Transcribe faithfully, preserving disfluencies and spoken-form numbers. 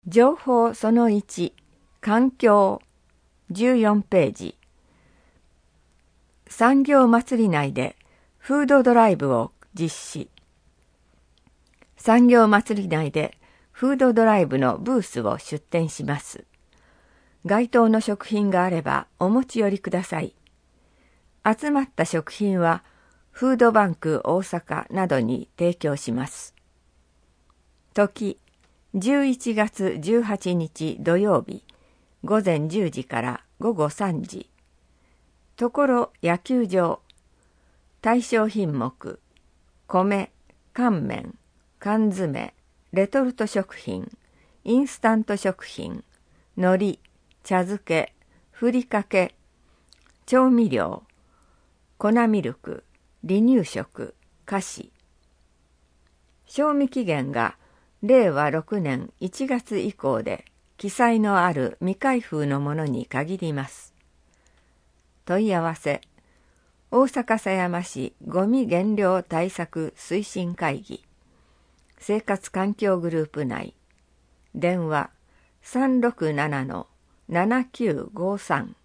情報そのいち、環境、じゅうよんページ。産業祭り内でフードドライブを実施。産業祭り内でフードドライブのブースを出展します。該当の食品があればお持ち寄りください。集まった食品はフードバンク大阪などに提供します。時、じゅういちがつじゅうはちにち土曜日、午前じゅうじから午後さんじ。ところ野球場。対象品目、米、乾麺、缶詰、レトルト食品、インスタント食品、海苔、茶漬け、ふりかけ、調味料、粉ミルク、離乳食、菓子。賞味期限がれいわろくねんいちがつ以降で記載のある未開封のものに限ります。問い合わせ、大阪狭山市ごみ減量対策推進会議、生活環境グループ内、電話 さんろくななのななきゅうごさん